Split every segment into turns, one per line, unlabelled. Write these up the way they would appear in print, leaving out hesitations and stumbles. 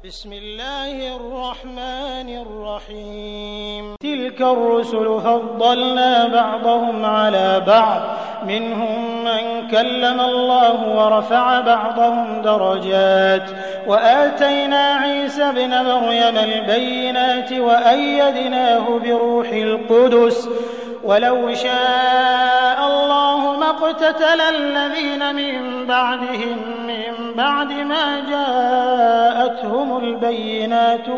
بسم الله الرحمن الرحيم تلك الرسل فضلنا بعضهم على بعض منهم من كلم الله ورفع بعضهم درجات وآتينا عيسى ابن مريم البينات وأيدناه بروح القدس ولو شاء الله ما اقتتل الذين من بعدهم من بعد ما جاءتهم البينات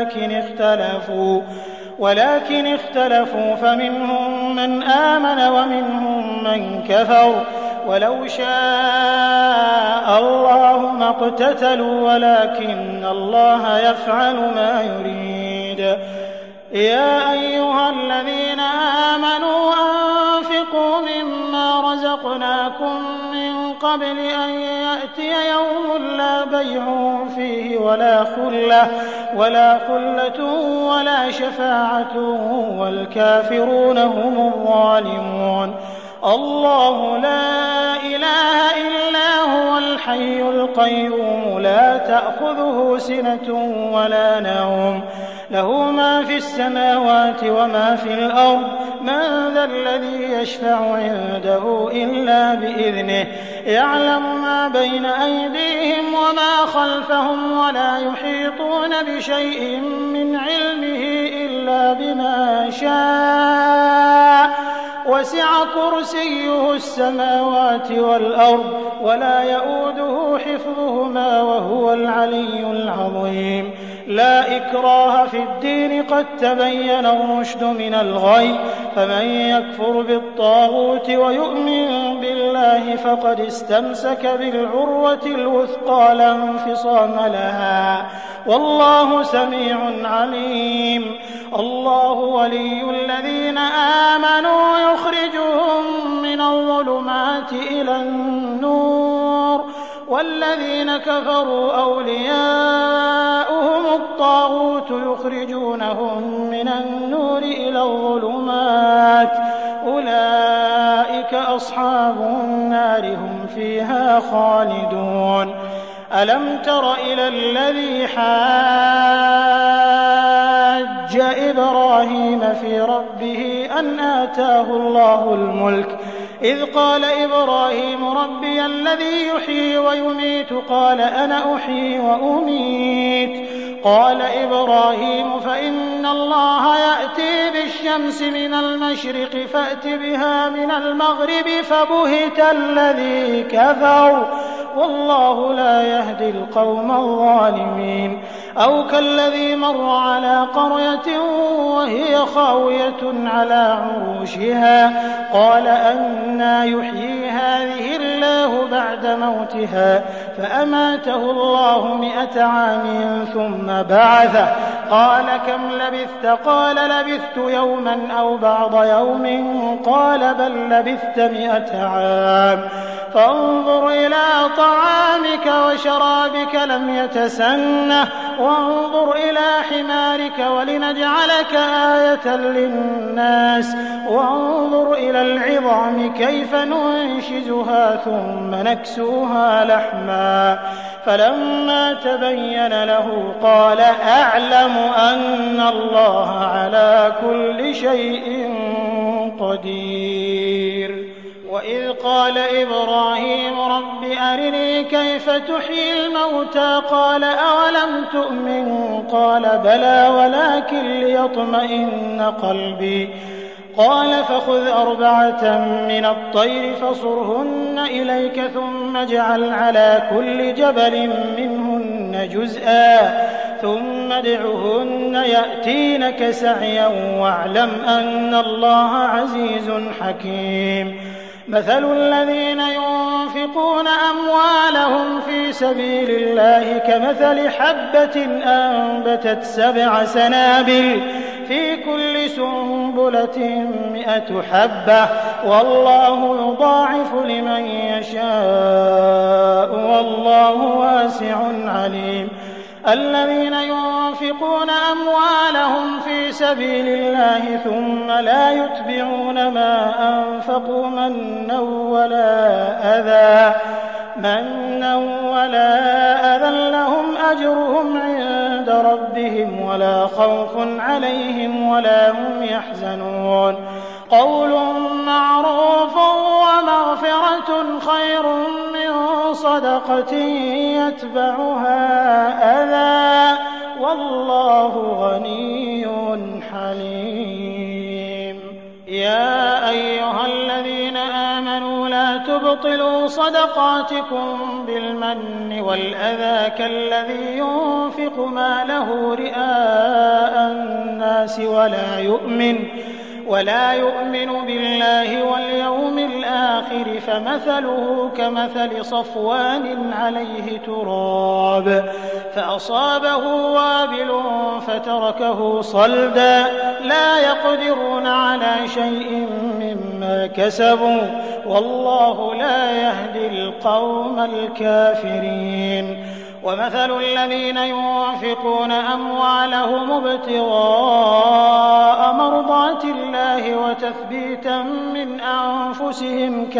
ولكن اختلفوا فمنهم من آمن ومنهم من كفر ولو شاء الله ما اقتتلوا ولكن الله يفعل ما يريد يا أيها الذين آمنوا أنفقوا مما رزقناكم من قبل أن يأتي يوم لا بيع فيه ولا خلة ولا شفاعة والكافرون هم الظالمون الله لا إله إلا هو الحي القيوم لا تأخذه سنة ولا نوم له ما في السماوات وما في الأرض من ذا الذي يشفع عنده إلا بإذنه يعلم ما بين أيديهم وما خلفهم ولا يحيطون بشيء من علمه إلا بما شاء وسع كرسيه السماوات والأرض ولا يؤوده حفظهما وهو العلي العظيم لا إكراه في الدين قد تبين الرشد من الغي فمن يكفر بالطاغوت ويؤمن بالله فقد استمسك بالعروة الوثقى لا انفصام لها والله سميع عليم الله ولي الذين آمنوا يخرجهم من الظلمات إلى النور والذين كفروا أولياؤهم الطاغوت يخرجونهم من النور إلى الظلمات أولئك أصحاب النار هم فيها خالدون ألم تر إلى الذي حاج إبراهيم في ربه أن آتاه الله الملك إذ قال إبراهيم ربي الذي يحيي ويميت قال أنا أحيي وأميت قال إبراهيم فإن الله يأتي بالشمس من المشرق فأت بها من المغرب فبهت الذي كفر والله لا يهدي القوم الظالمين أو كالذي مر على قرية وهي خاوية على عروشها قال أنى يحيي هذه الله بعد موتها فأماته الله 100 عام ثم بعثه قال كم لبثت قال لبثت يوما أو بعض يوم قال بل لبثت 100 عام فانظر إلى طعامك وشرابك لم يتسنه وانظر إلى حمارك ولنجعلك آية للناس وانظر إلى العظام كيف ننشزها ثم نكسوها لحما فلما تبين له قال أعلم أن الله على كل شيء قدير وإذ قال إبراهيم رب أرني كيف تحيي الموتى قال أولم تؤمن قال بلى ولكن ليطمئن قلبي قال فخذ 4 من الطير فصرهن إليك ثم اجعل على كل جبل منهن جزءا ثم ادعهن يأتينك سعيا واعلم أن الله عزيز حكيم مثل الذين ينفقون أموالهم في سبيل الله كمثل حبة أنبتت 7 سنابل في كل سنبلة 100 حبة والله يضاعف لمن يشاء والله واسع عليم الذين ينفقون أموالهم في سبيل الله ثم لا يتبعون ما أنفقوا منا ولا أذى لهم أجرهم عند عند ربهم ولا خوف عليهم ولا هم يحزنون قول معروف ومغفرة خير من صدقة يتبعها أذى والله غني حليم يا أيها الذين آمنوا لا تبطلوا صدقاتكم بالمن والأذى كالذي ينفق ماله رئاء الناس ولا يؤمن بالله واليوم الآخر فمثله كمثل صفوان عليه تراب فأصابه وابل فتركه صلدا لا يقدرون على شيء مما كسبوا والله لا يهدي القوم الكافرين ومثل الذين ينفقون أموالهم ابتغاء مرضات الله وتثبيتا من أنفسهم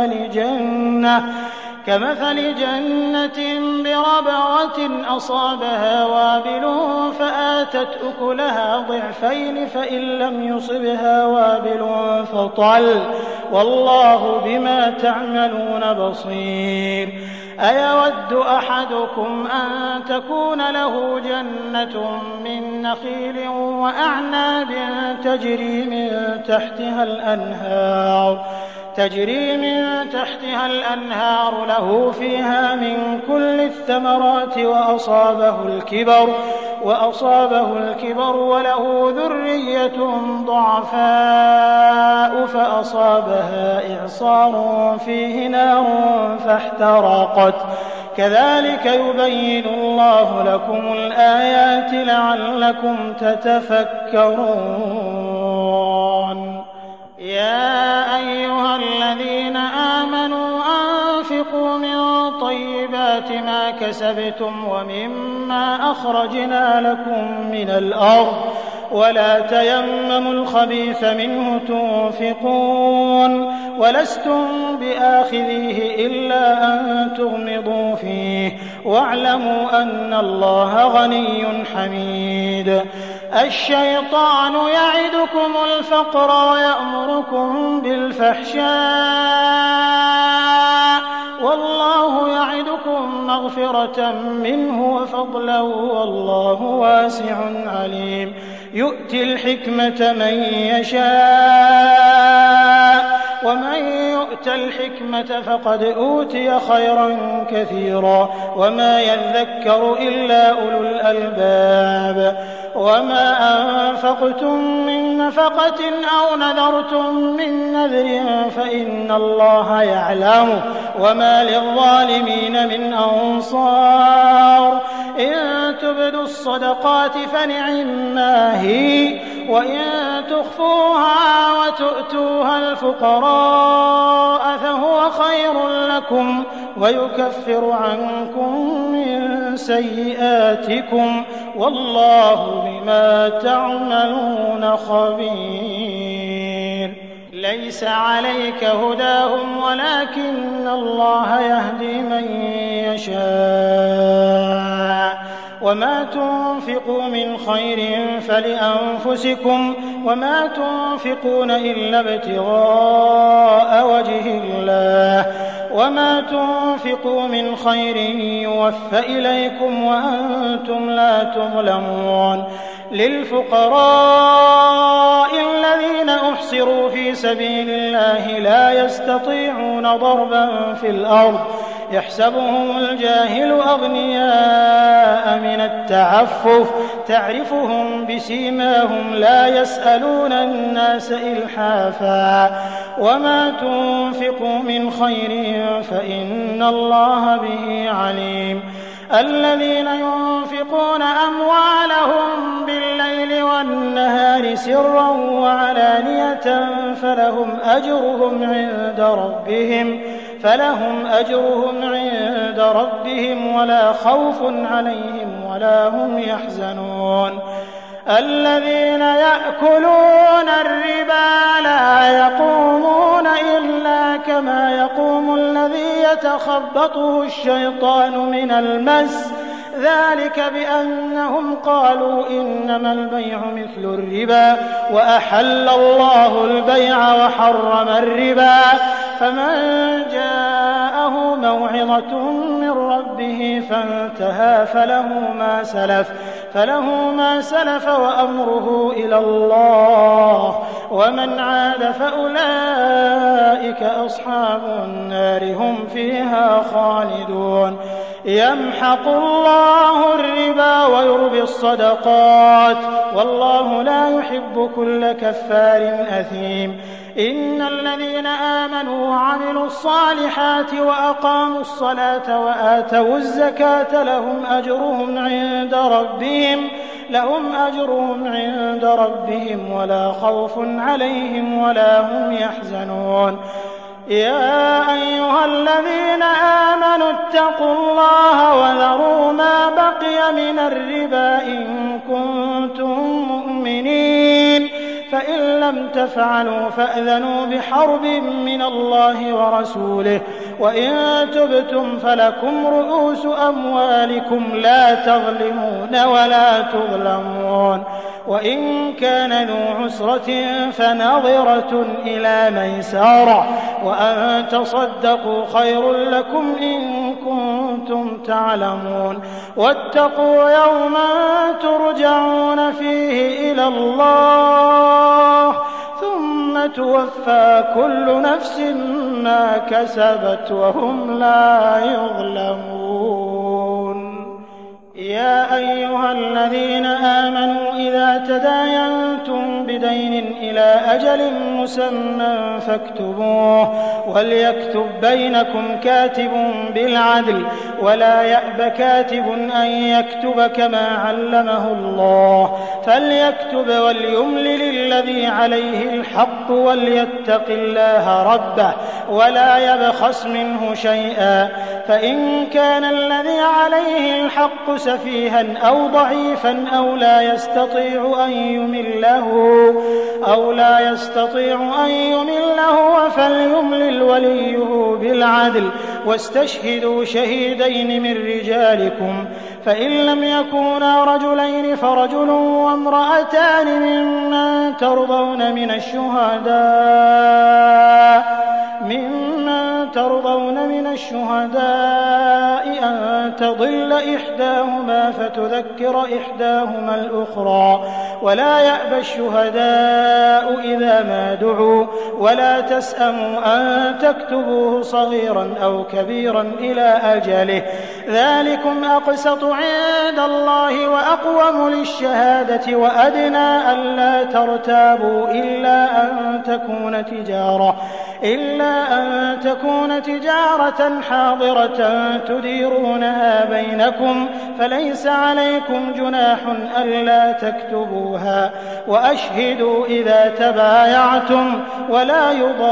كمثل جنة بربوة أصابها وابل فآتت أكلها ضعفين فإن لم يصبها وابل فطل والله بما تعملون بصير أيود أحدكم أن تكون له جنة من نخيل وأعناب تجري من تحتها الأنهار له فيها من كل الثمرات وأصابه الكبر وله ذرية ضعفاء فأصابها إعصار فيه نار فاحترقت كذلك يبين الله لكم الآيات لعلكم تتفكرون يا أيها الذين آمنوا أنفقوا من طيبات ما كسبتم ومما أخرجنا لكم من الأرض ولا تيمموا الخبيث منه تنفقون ولستم بآخذيه إلا أن تغمضوا فيه واعلموا أن الله غني حميد الشيطان يعدكم الفقر ويأمركم بالفحشاء والله يعدكم مغفرة منه وفضلا والله واسع عليم يؤتي الحكمة من يشاء ومن يؤت الحكمة فقد أوتي خيرا كثيرا وما يذكر إلا أولو الألباب وما أنفقتم من نفقة أو نذرتم من نذر فإن الله يعلمه وما للظالمين من أنصار إن تبدوا الصدقات فنعما هي وإن تخفوها وتؤتوها الفقراء فهو خير لكم ويكفر عنكم من سيئاتكم والله بما تعملون خبير ليس عليك هداهم ولكن الله يهدي من يشاء وما تنفقوا من خير فلأنفسكم وما تنفقون إلا ابتغاء وجه الله وما تنفقوا من خير يوفى إليكم وأنتم لا تظلمون للفقراء الذين أحصروا في سبيل الله لا يستطيعون ضربا في الأرض يحسبهم الجاهل أغنياء من التعفف تعرفهم بسيماهم لا يسألون الناس إلحافا وما تنفقوا من خير فإن الله به عليم الذين ينفقون أموالهم بالليل والنهار سرا وعلانية فلهم أجرهم عند ربهم ولا خوف عليهم ولا هم يحزنون الذين يأكلون الربا لا يقومون إلا كما يقوم الذي يتخبطه الشيطان من المس ذلك بأنهم قالوا إنما البيع مثل الربا وأحل الله البيع وحرم الربا فمن جاءه موعظة من ربه فانتهى فله ما سلف وأمره إلى الله ومن عاد فأولئك أصحاب النار هم فيها خالدون يمحق الله الربا ويربي الصدقات والله لا يحب كل كفار أثيم إن الذين آمنوا وعملوا الصالحات وأقاموا الصلاة وآتوا الزكاة لهم أجرهم عند ربهم ولا خوف عليهم ولا هم يحزنون يا أيها الذين آمنوا اتقوا الله وذروا ما بقي من الربا إن كنتم مؤمنين فإن لم تفعلوا فأذنوا بحرب من الله ورسوله وإن تبتم فلكم رؤوس أموالكم لا تظلمون ولا تظلمون وإن كان ذو عسرة فنظرة إلى ميسرة وأن تصدقوا خير لكم إن كنتم تعلمون واتقوا يوما ترجعون فيه إلى الله ثم توفى كل نفس ما كسبت وهم لا يظلمون يا أيها الذين آمنوا إذا تداينتم بدين إلى أجل مسمى فاكتبوه وليكتب بينكم كاتب بالعدل ولا يأب كاتب أن يكتب كما علمه الله فليكتب وليملل الذي عليه الحق وليتق الله ربه ولا يبخس منه شيئا فإن كان الذي عليه الحق سفيها أو ضعيفا أو لا يستطيع أن يمله فليملل وليه بالعدل واستشهدوا شهيدين من رجالكم فإن لم يكونا رجلين فرجل وامرأتان ممن ترضون من الشهداء أن تضل إحداهما فتذكر إحداهما الأخرى ولا يأبى الشهداء إذا ما دعوا ولا تسأموا أن تكتبوه صغيرا أو كبيرا إلى أجله ذلكم أقسط عند الله وأقوم للشهادة وأدنى ألا ترتابوا إلا أن تكون تجارة حاضرة تديرونها بينكم فليس عليكم جناح ألا تكتبوها وأشهدوا إذا تبايعتم ولا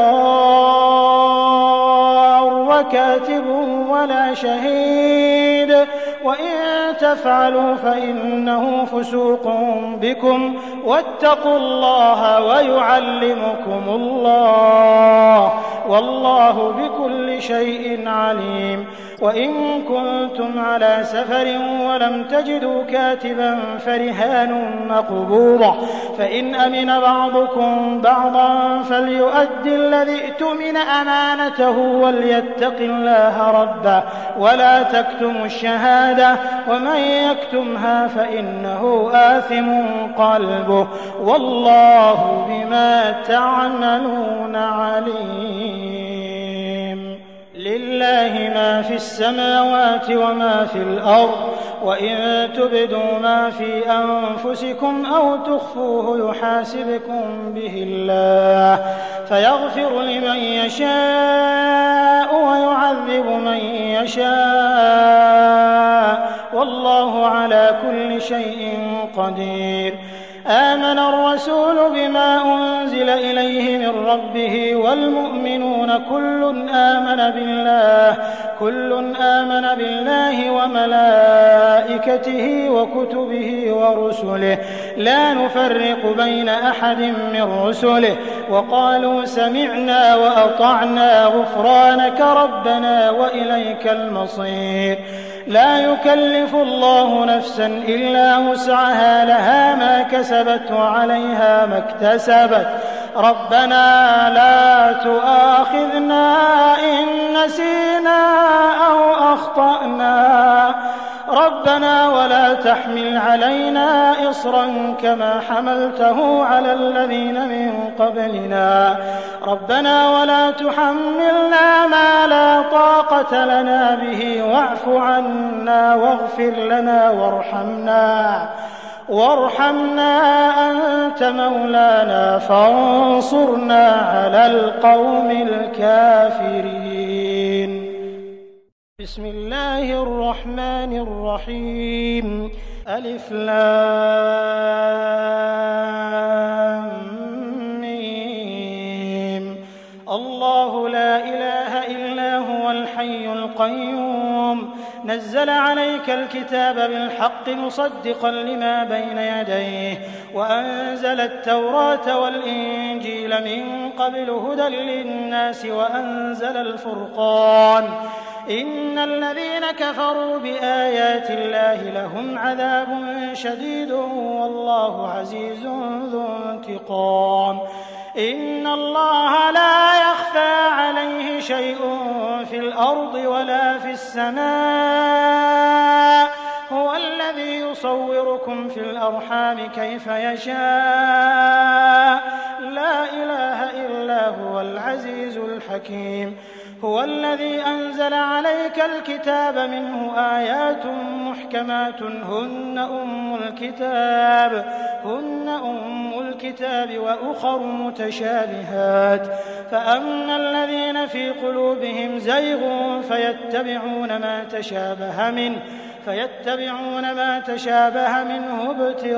يضار كاتب ولا شهيد وإن تفعلوا فإنه فسوق بكم واتقوا الله ويعلمكم الله والله بكل شيء عليم وإن كنتم على سفر ولم تجدوا كاتبا فرهان مقبوضة فإن أمن بعضكم بعضا فليؤدي الذي ائتمن أمانته وليتق الله ربه ولا تكتموا الشهادة ومن يكتمها فإنه آثم قلبه والله بما تعملون عليم لله ما في السماوات وما في الأرض وإن تبدوا ما في أنفسكم أو تخفوه يحاسبكم به الله فيغفر لمن يشاء ويعذب من يشاء والله على كل شيء قدير آمن الرسول بما أنزل إليه من ربه والمؤمنون كل آمن بالله وملائكته وكتبه ورسله لا نفرق بين أحد من رسله وقالوا سمعنا وأطعنا غفرانك ربنا وإليك المصير لا يكلف الله نفسا إلا وسعها لها ما كسبت وعليها ما اكتسبت ربنا لا تؤاخذنا إن نسينا أو أخطأنا ربنا ولا تحمل علينا إصرا كما حملته على الذين من قبلنا ربنا ولا تحملنا ما لا طاقة لنا به واعف عنا واغفر لنا وارحمنا أنت مولانا فانصرنا على القوم الكافرين. بسم الله الرحمن الرحيم. ألف لام ميم. الله لا إله إلا هو الحي القيوم نزل عليك الكتاب بالحق مصدقا لما بين يديه وأنزل التوراة والإنجيل من قبل هدى للناس وأنزل الفرقان إن الذين كفروا بآيات الله لهم عذاب شديد والله عزيز ذو انتقام. إن الله لا يخفى عليه شيء في الأرض ولا في السماء هو الذي يصوركم في الأرحام كيف يشاء لا إله إلا هو العزيز الحكيم. هو الذي أنزل عليك الكتاب منه آيات محكمات هن أم الكتاب وأخر متشابهات فأما الذين في قلوبهم زيغ فيتبعون ما تشابه منه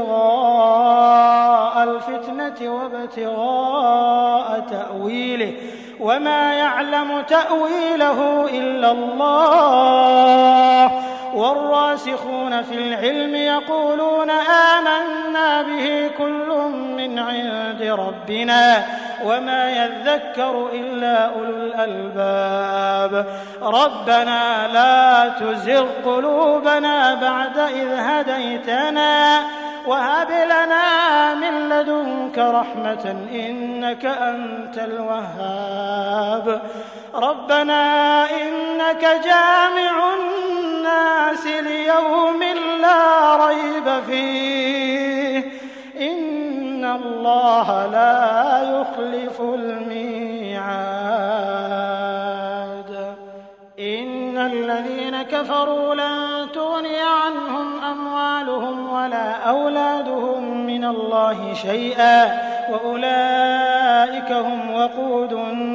ابتغاء الفتنة وابتغاء تأويله وما يعلم تأويله إلا الله والراسخون في العلم يقولون آمنا به كل من عند ربنا وما يذكر إلا أولو الألباب. ربنا لا تزغ قلوبنا بعد إذ هديتنا وهب لنا من لدنك رحمة إنك أنت الوهاب. ربنا إنك جامع الناس ليوم لا ريب فيه إن الله لا يخلف الميعاد. إن الذين كفروا لن تغني عنهم أموالهم ولا أولادهم من الله شيئا وأولئك هم وقود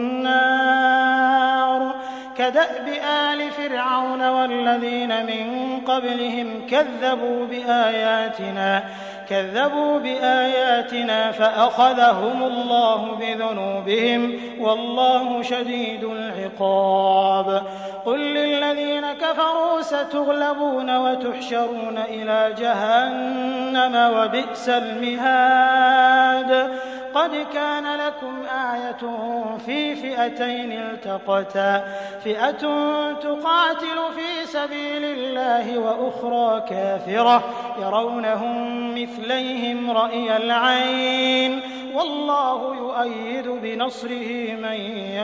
النار. كدأب آل فرعون والذين من قبلهم كذبوا بآياتنا فأخذهم الله بذنوبهم والله شديد العقاب. قل للذين كفروا ستغلبون وتحشرون إلى جهنم وبئس المهاد. قد كان لكم آية في فئتين التقتا فئة تقاتل في سبيل الله وأخرى كافرة يرونهم مثليهم رأي العين والله يؤيد بنصره من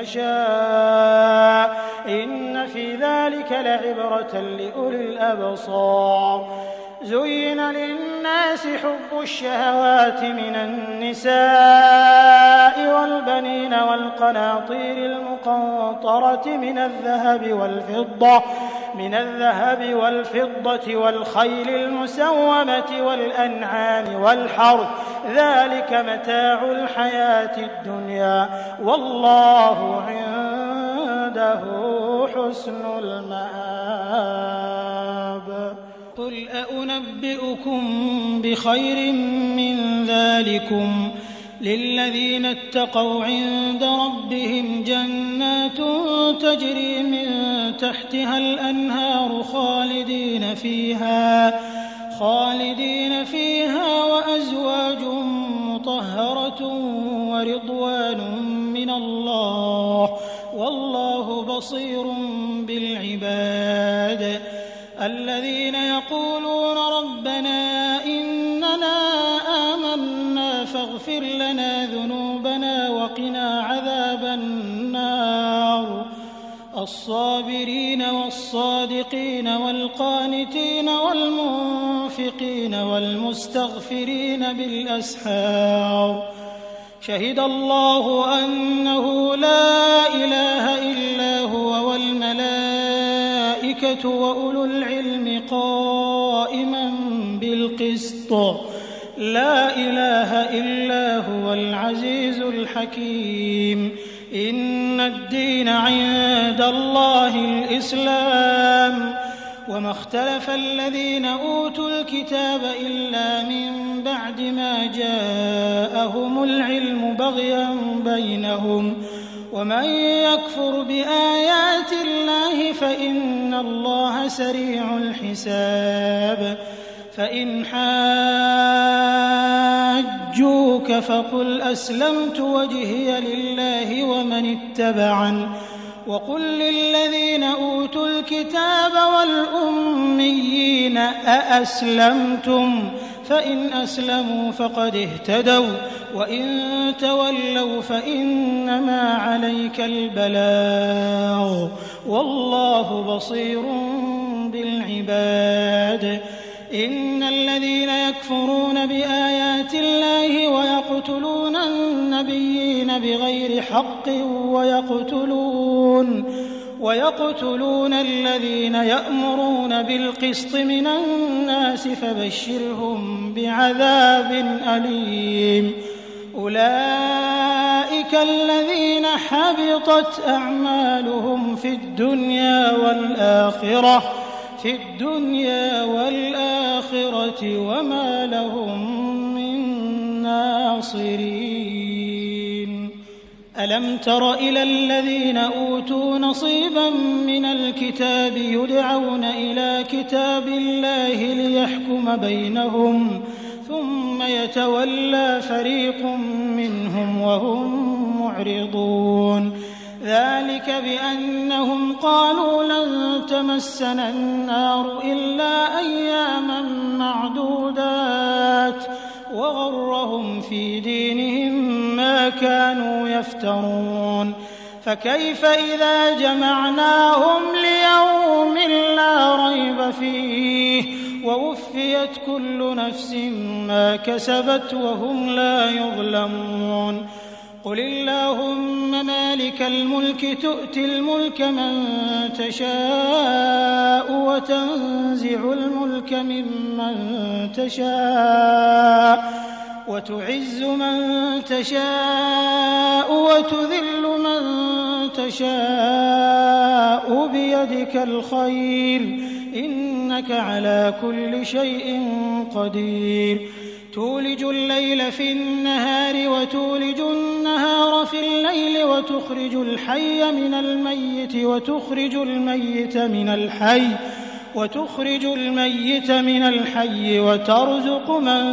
يشاء إن في ذلك لعبرة لأولي الأبصار. زين للناس حب الشهوات من النساء والبنين والقناطير المقنطرة من الذهب والفضة والخيل المسومة والأنعام والحرث ذلك متاع الحياة الدنيا والله عنده حسن المآب. قل أنبئكم بخير من ذلكم للذين اتقوا عند ربهم جنات تجري من تحتها الأنهار خالدين فيها وأزواج مطهرة ورضوان من الله والله بصير بالعباد. اغفر لنا ذنوبنا وقنا عذاب النار الصابرين والصادقين والقانتين والمنفقين والمستغفرين بالأسحار شهد الله أنه لا إله إلا هو والملائكة وأولو العلم قائما بالقسط لا إله إلا هو العزيز الحكيم إن الدين عند الله الإسلام وما اختلف الذين أوتوا الكتاب إلا من بعد ما جاءهم العلم بغيا بينهم ومن يكفر بآيات الله فإن الله سريع الحساب فإن حاجوك فقل أسلمت وجهي لله ومن اتبعني وقل للذين أوتوا الكتاب والأميين أأسلمتم فإن أسلموا فقد اهتدوا وإن تولوا فإنما عليك البلاغ والله بصير بالعباد إن الذين يكفرون بآيات الله ويقتلون النبيين بغير حق ويقتلون الذين يأمرون بالقسط من الناس فبشرهم بعذاب أليم أولئك الذين حبطت أعمالهم في الدنيا والآخرة وما لهم من ناصرين ألم تر إلى الذين أوتوا نصيبا من الكتاب يدعون إلى كتاب الله ليحكم بينهم ثم يتولى فريق منهم وهم معرضون ذلك بأنهم قالوا لن تمسنا النار إلا أياما معدودات وغرهم في دينهم ما كانوا يفترون فكيف إذا جمعناهم ليوم لا ريب فيه ووفيت كل نفس ما كسبت وهم لا يظلمون قل اللهم مالك الملك تؤتي الملك من تشاء وتنزع الملك ممن تشاء وتعز من تشاء وتذل من تشاء بيدك الخير إنك على كل شيء قدير تولج الليل في النهار وتولج النهار في الليل وتخرج الحي من الميت وتخرج الميت من الحي وترزق من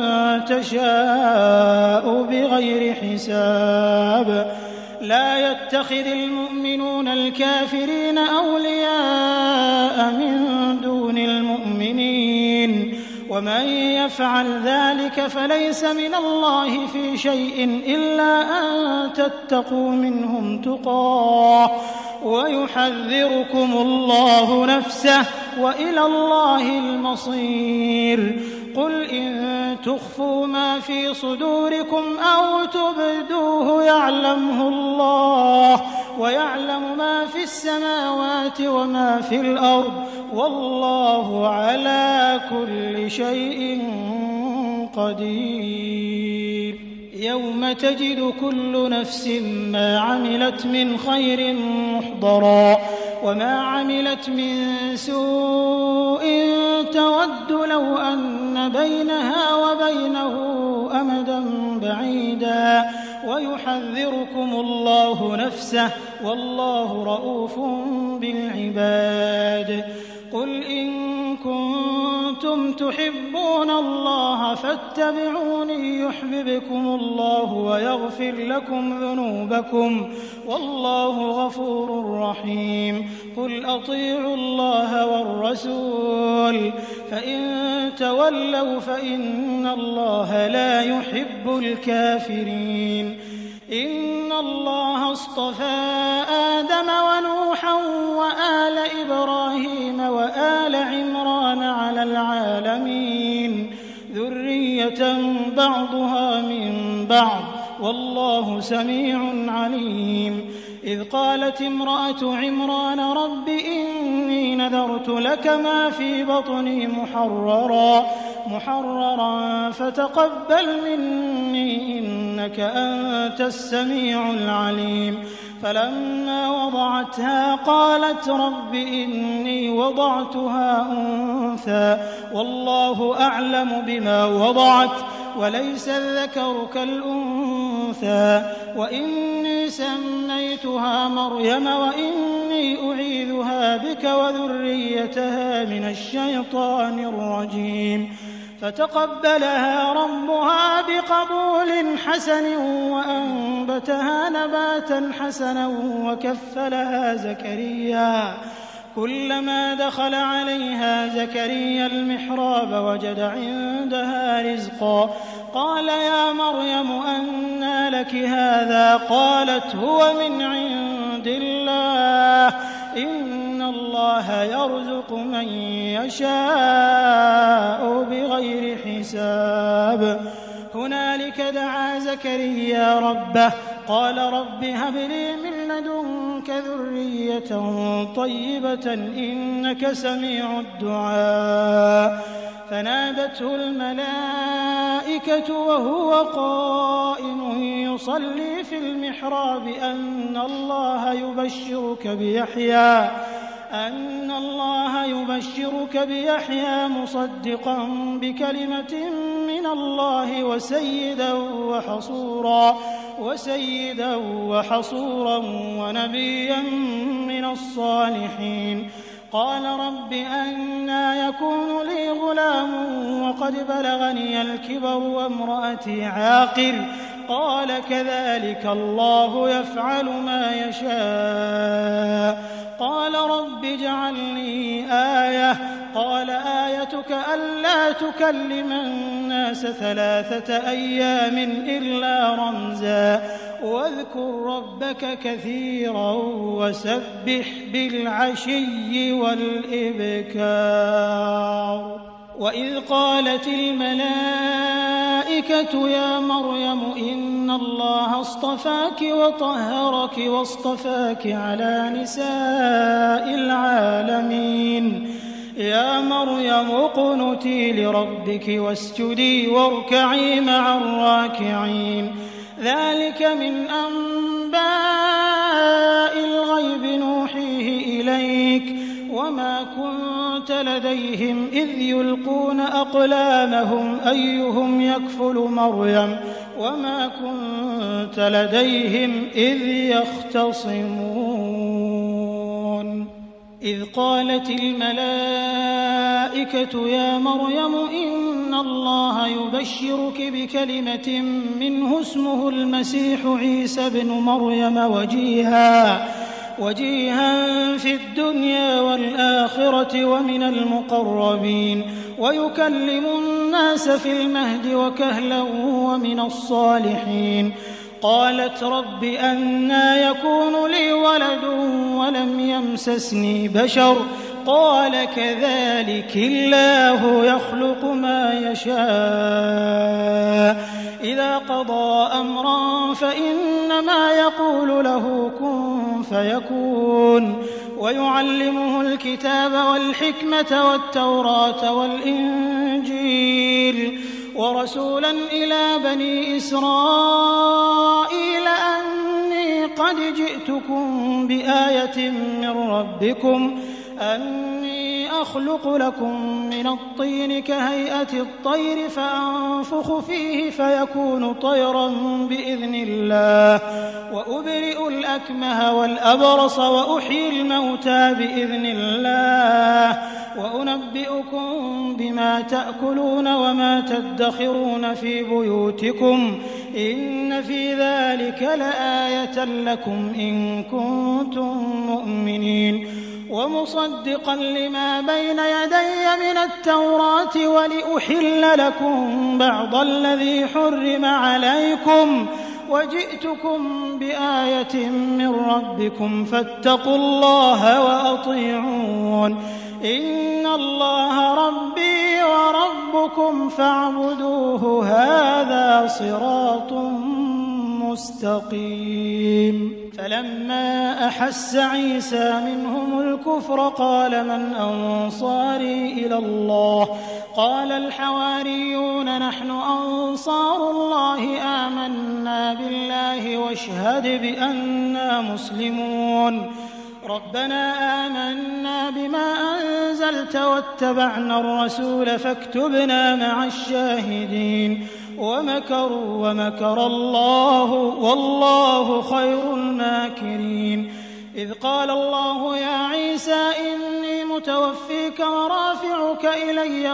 تشاء بغير حساب لا يتخذ المؤمنون الكافرين أولياء من دون المؤمنين ومن يفعل ذلك فليس من الله في شيء إلا أن تتقوا منهم تقاه ويحذركم الله نفسه وإلى الله المصير قل إن تخفوا ما في صدوركم أو تبدوه يعلمه الله ويعلم ما في السماوات وما في الأرض والله على كل شيء قدير يوم تجد كل نفس ما عملت من خير محضرا وما عملت من سوء تود لو أن بينها وبينه أمدا بعيدا ويحذركم الله نفسه والله رءوف بالعباد قل إن كنتم كنتم تحبون الله فاتبعوني يحببكم الله ويغفر لكم ذنوبكم والله غفور رحيم قل أطيعوا الله والرسول فإن تولوا فإن الله لا يحب الكافرين إن الله اصطفى آدم ونوحا وآل إبراهيم وآل عمران على العالمين ذرية بعضها من بعض والله سميع عليم إذ قالت امرأة عمران رب إني نذرت لك ما في بطني محررا فتقبل مني إنك أنت السميع العليم فلما وضعتها قالت رب إني وضعتها أنثى والله أعلم بما وضعت وليس الذكر كالأنثى وإني سميتها مريم وإني أعيذها بك وذريتها من الشيطان الرجيم فتقبلها ربها بقبول حسن وأنبتها نباتا حسنا وكفلها زكريا كلما دخل عليها زكريا المحراب وجد عندها رزقا قال يا مريم أنى لك هذا قالت هو من عند الله إن الله يرزق من يشاء بغير حساب هنالك دعا زكريا ربه قال رب هب لي من لدنك ذرية طيبة إنك سميع الدعاء فنادته الملائكة وهو قائم يصلي في المحراب أن الله يبشرك بيحيى مصدقا بكلمة من الله وسيدا وحصورا ونبيا من الصالحين قال رب أنى يكون لي غلام وقد بلغني الكبر وامرأتي عاقر قال كذلك الله يفعل ما يشاء قال رب اجعل لي آية قال آيتك ألا تكلم الناس 3 أيام إلا رمزا واذكر ربك كثيرا وسبح بالعشي والإبكار وإذ قالت الملائكة يا مريم إن الله اصطفاك وطهرك واصطفاك على نساء العالمين يا مريم اقنتي لربك واسجدي واركعي مع الراكعين ذلك من أنباء الغيب نوحيه إليك وما كنت لديهم إذ يلقون أقلامهم أيهم يكفل مريم وما كنت لديهم إذ يختصمون إذ قالت الملائكة يا مريم إن الله يبشرك بكلمة منه اسمه المسيح عيسى بن مريم وجيها في الدنيا والآخرة ومن المقربين ويكلم الناس في المهد وكهلا ومن الصالحين قالت رب أنى يكون لي ولد ولم يمسسني بشر قال كذلك الله يخلق ما يشاء إذا قضى أمرا فإنما يقول له كن فيكون ويعلمه الكتاب والحكمة والتوراة والإنجيل ورسولا إلى بني إسرائيل أني قد جئتكم بآية من ربكم أني أخلق لكم من الطين كهيئة الطير فأنفخ فيه فيكون طيرا بإذن الله وأبرئ الأكمه والأبرص وأحيي الموتى بإذن الله وأنبئكم بما تأكلون وما تدخرون في بيوتكم إن في ذلك لآية لكم إن كنتم مؤمنين ومصدقا لما بين يدي من التوراة ولأحل لكم بعض الذي حرم عليكم وجئتكم بآية من ربكم فاتقوا الله وأطيعون إن الله ربي وربكم فاعبدوه هذا صراط مستقيم. فلما أحس عيسى منهم الكفر قال من أنصاري إلى الله قال الحواريون نحن أنصار الله آمنا بالله واشهد بأننا مسلمون ربنا آمنا بما أنزلت واتبعنا الرسول فاكتبنا مع الشاهدين ومكروا ومكر الله والله خير الماكرين. إذ قال الله يا عيسى إني متوفيك ورافعك إلي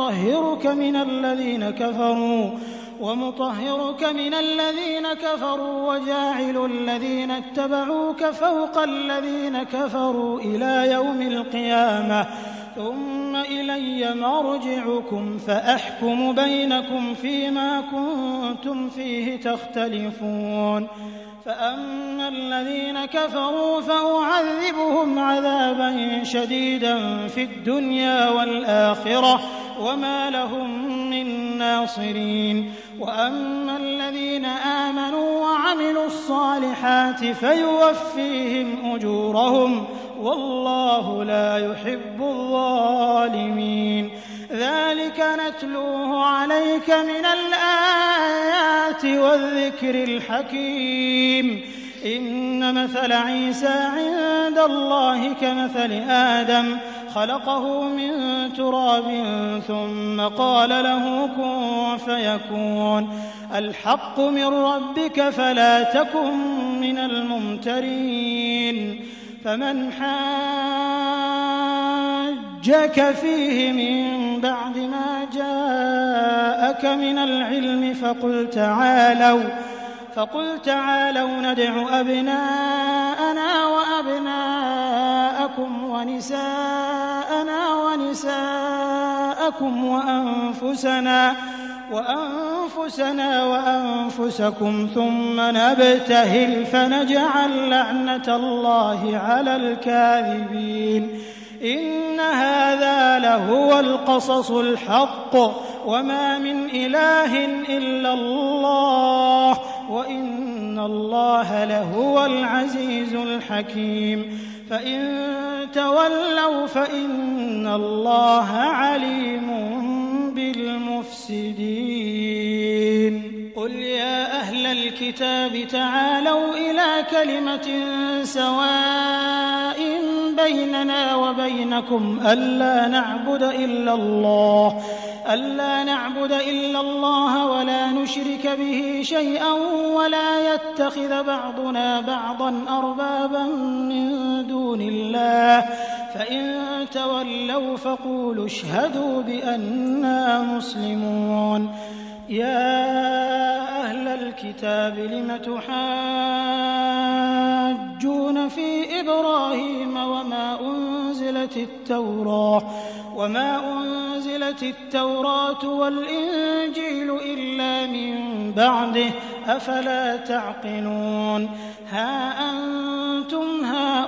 ومطهرك من الذين كفروا وجاعل الذين اتبعوك فوق الذين كفروا إلى يوم القيامة ثم إلي مرجعكم فأحكم بينكم فيما كنتم فيه تختلفون. فأما الذين كفروا فأعذبهم عذابا شديدا في الدنيا والآخرة وما لهم من ناصرين. وأما الذين آمنوا وعملوا الصالحات فيوفيهم أجورهم والله لا يحب الظالمين. ذلك نتلوه عليك من الآيات والذكر الحكيم. إن مثل عيسى عند الله كمثل آدم خلقه من تراب ثم قال له كن فيكون. الحق من ربك فلا تكن من الممترين. فمن حاجك فيه من بعد ما جاءك من العلم فقل تعالوا ندع أبناءنا وأبناءكم ونساءنا ونساءكم وأنفسنا وأنفسكم ثم نبتهل فنجعل لعنة الله على الكاذبين. إن هذا لهو القصص الحق وما من إله إلا الله وإن الله لهو العزيز الحكيم. فإن تولوا فإن الله عليم بالمفسدين. قل يا أهل الكتاب تعالوا إلى كلمة سواء بيننا وبينكم ألا نعبد إلا الله ولا نشرك به شيئا ولا يتخذ بعضنا بعضا أربابا من دون الله فإن تولوا فقولوا اشهدوا بأننا مسلمون. يا أهل الكتاب لم تحاجون في إبراهيم وما أنزلت التوراة والإنجيل إلا من بعده أفلا تعقلون. ها أنتم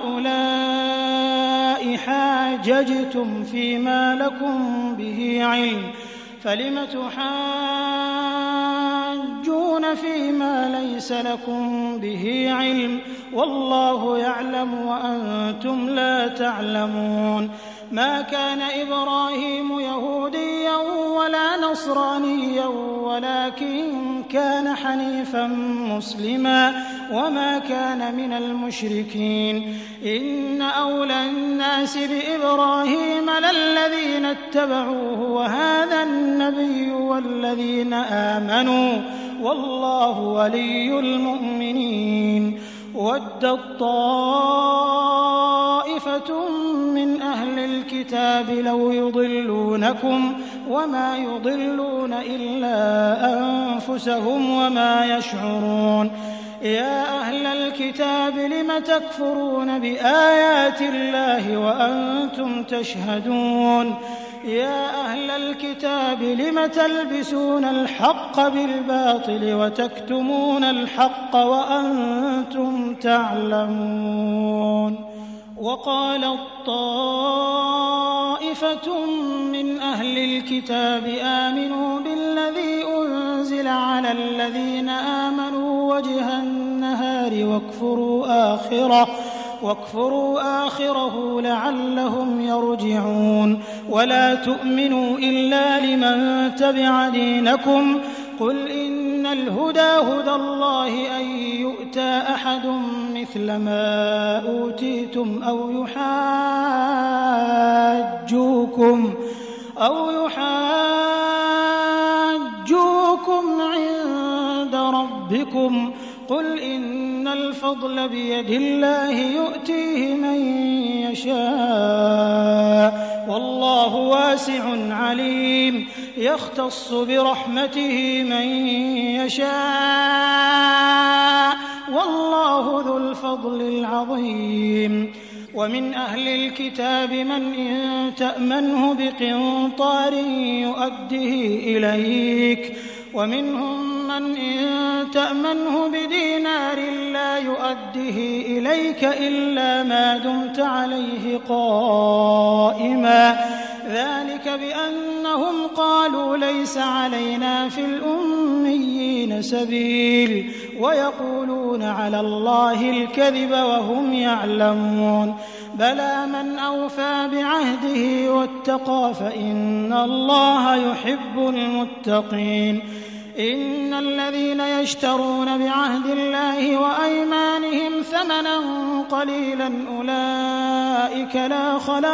هؤلاء حاججتم فيما لكم به علم فلم تحاجون فيما ليس لكم به علم والله يعلم وأنتم لا تعلمون. ما كان إبراهيم يهوديا ولا نصرانيا ولكن كان حنيفا مسلما وما كان من المشركين. إن أولى الناس بإبراهيم للذين اتبعوه وهذا النبي والذين آمنوا والله ولي المؤمنين. وَدَّت طَّائِفَةٌ مِّنْ أَهْلِ الْكِتَابِ لَوْ يُضِلُّونَكُمْ وَمَا يُضِلُّونَ إِلَّا أَنفُسَهُمْ وَمَا يَشْعُرُونَ يَا أَهْلَ الْكِتَابِ لِمَ تَكْفُرُونَ بِآيَاتِ اللَّهِ وَأَنتُمْ تَشْهَدُونَ يَا أَهْلَ الْكِتَابِ لِمَ تَلْبِسُونَ الْحَقَّ بِالْبَاطِلِ وَتَكْتُمُونَ الْحَقَّ وَأَنتُمْ تَعْلَمُونَ وَقَالَت طَّائِفَةٌ مِّنْ أَهْلِ الْكِتَابِ آمِنُوا بِالَّذِي أُنزِلَ عَلَى الَّذِينَ آمَنُوا وَجْهَ النَّهَارِ واكفروا آخِرَهُ لَعَلَّهُمْ يَرْجِعُونَ وَلَا تُؤْمِنُوا إِلَّا لِمَن تَبِعَ دِينَكُمْ قُلْ إِنَّ الْهُدَىٰ هُدَى اللَّهِ أَن يُؤْتَىٰ أَحَدٌ مِّثْلَ مَا أُوتِيتُمْ أَوْ يُحَاجُّوكُمْ عِندَ رَبِّكُمْ قُلْ إِنَّ الْفَضْلَ بِيَدِ اللَّهِ يُؤْتِيهِ مَن يَشَاءُ وَاللَّهُ وَاسِعٌ عَلِيمٌ يَخْتَصُّ بِرَحْمَتِهِ مَن يَشَاءُ وَاللَّهُ ذُو الْفَضْلِ الْعَظِيمِ وَمِنْ أَهْلِ الْكِتَابِ مَنْ إِن تَأْمَنْهُ بِقِنطَارٍ يُؤَدِّهِ إِلَيْكَ وَمِنْهُم مَّنْ إِن تَأْمَنْهُ بِدِينَارٍ لَّا يُؤَدِّهِ إِلَيْكَ إِلَّا مَا دُمْتَ عَلَيْهِ قَائِمًا ذَلِكَ بِأَنَّهُمْ قَالُوا لَيْسَ عَلَيْنَا فِي الْأُمِّيِّينَ سَبِيلٌ وَيَقُولُونَ عَلَى اللَّهِ الْكَذِبَ وَهُمْ يَعْلَمُونَ بَلَىٰ مَنْ أَوْفَىٰ بِعَهْدِهِ وَاتَّقَىٰ فَإِنَّ اللَّهَ يُحِبُّ الْمُتَّقِينَ إِنَّ الَّذِينَ يَشْتَرُونَ بِعَهْدِ اللَّهِ وَأَيْمَانِهِمْ ثَمَنًا قَلِيلًا أُولَٰئِكَ لَا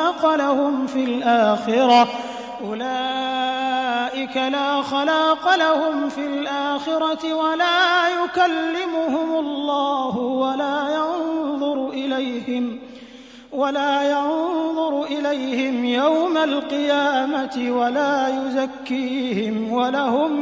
خَلَاقَ لَهُمْ فِي الْآخِرَةِ وَلَا يُكَلِّمُهُمُ اللَّهُ وَلَا يَنظُرُ إِلَيْهِمْ يَوْمَ الْقِيَامَةِ وَلَا يُزَكِّيهِمْ وَلَهُمْ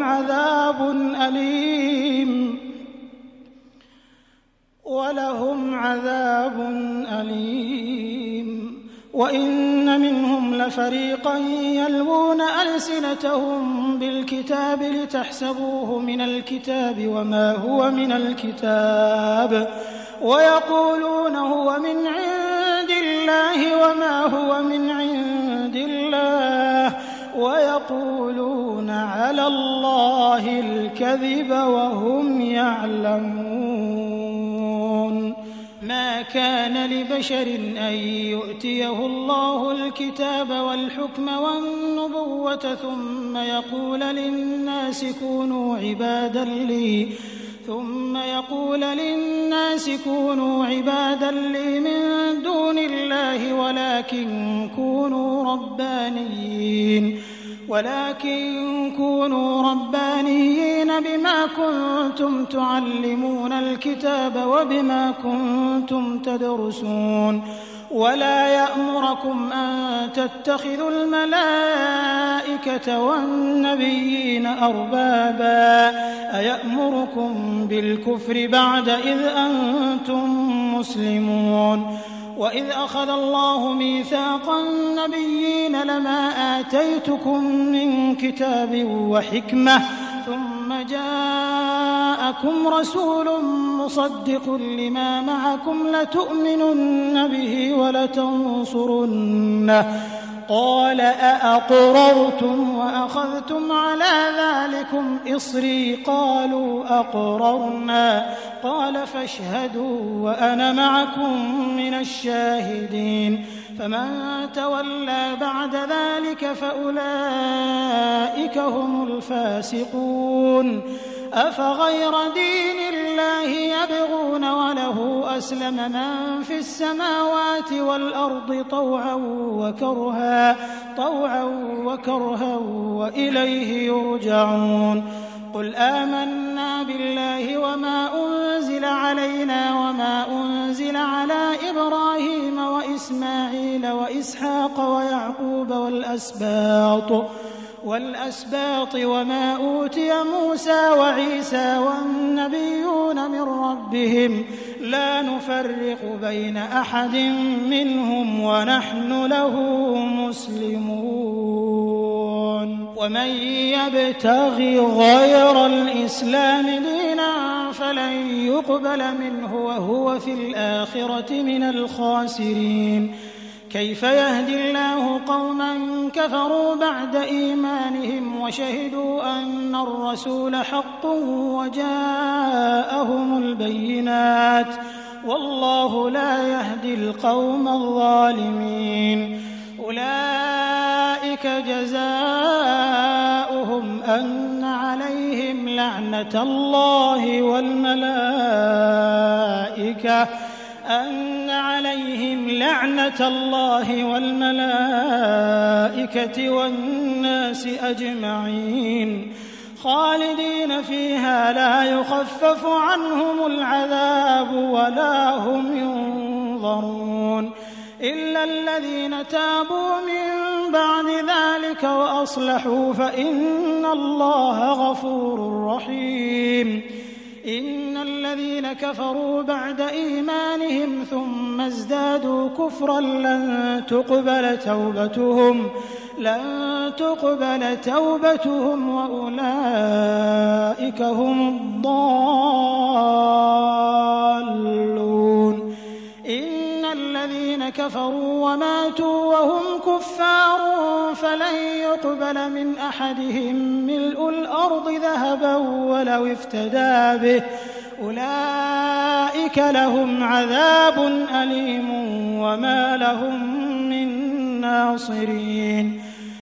عَذَابٌ أَلِيمٌ وَإِنَّ مِنْهُمْ لَفَرِيقًا يَلْوُونَ أَلْسِنَتَهُم بِالْكِتَابِ لِتَحْسَبُوهُ مِنَ الْكِتَابِ وَمَا هُوَ مِنَ الْكِتَابِ وَيَقُولُونَ هُوَ مِنْ عِندِ اللَّهِ وَمَا هُوَ مِنْ عِندِ اللَّهِ وَيَقُولُونَ عَلَى اللَّهِ الْكَذِبَ وَهُمْ يَعْلَمُونَ مَا كَانَ لِبَشَرٍ أَن يُؤْتِيَهُ اللَّهُ الْكِتَابَ وَالْحُكْمَ وَالنُّبُوَّةَ ثُمَّ يَقُولَ لِلنَّاسِ كُونُوا عِبَادًا لِّي مِن دُونِ اللَّهِ ولكن كونوا ربانيين بما كنتم تعلمون الكتاب وبما كنتم تدرسون ولا يأمركم أن تتخذوا الملائكة والنبيين أربابا أيأمركم بالكفر بعد إذ أنتم مسلمون وإذ أخذ الله ميثاق النبيين لما آتيتكم من كتاب وحكمة ثم جاءكم رسول مصدق لما معكم لتؤمنن به ولتنصرنه قال أأقررتم وأخذتم على ذلكم إصري قالوا أقررنا قال فاشهدوا وأنا معكم من الشاهدين فمن تولى بعد ذلك فأولئك هم الفاسقون أفغير دين الله يبغون وله أسلم من في السماوات والأرض طوعا وكرها وإليه يرجعون قل آمنا بالله وما أنزل علينا وما أنزل على إبراهيم وإسماعيل وإسحاق ويعقوب والأسباط وما أوتي موسى وعيسى والنبيون من ربهم لا نفرق بين أحد منهم ونحن له مسلمون. ومن يبتغي غير الإسلام دينا فلن يقبل منه وهو في الآخرة من الخاسرين. كيف يهدي الله قوما كفروا بعد إيمانهم وشهدوا أن الرسول حق وجاءهم البينات والله لا يهدي القوم الظالمين. أولئك جزاؤهم أن عليهم لعنة الله والملائكة والناس أجمعين خالدين فيها لا يخفف عنهم العذاب ولا هم ينظرون إلا الذين تابوا من بعد ذلك وأصلحوا فإن الله غفور رحيم. إن الذين كفروا بعد إيمانهم ثم ازدادوا كفرا لن تقبل توبتهم وأولئك هم الضالون. إن الذين كفروا وماتوا وهم كفار فلن يقبل من أحدهم ملء الأرض ذهبا ولو افتدى به أولئك لهم عذاب أليم وما لهم من ناصرين.